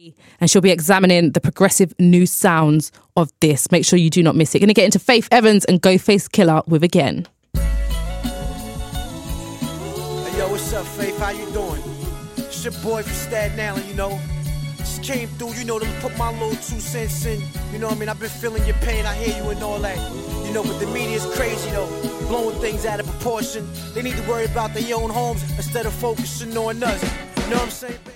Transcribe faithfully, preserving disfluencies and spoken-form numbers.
and she'll be examining the progressive new sounds of this. Make sure you do not miss it. Going to get into Faith Evans and Ghostface Killah with Again. Hey, yo, what's up, Faith? How you doing? It's your boy from Staten Island, you know. Just came through, you know, to put my little two cents in. You know what I mean? I've been feeling your pain, I hear you and all that. You know, but the media's crazy, though. Blowing things out of proportion. They need to worry about their own homes instead of focusing on us. You know what I'm saying?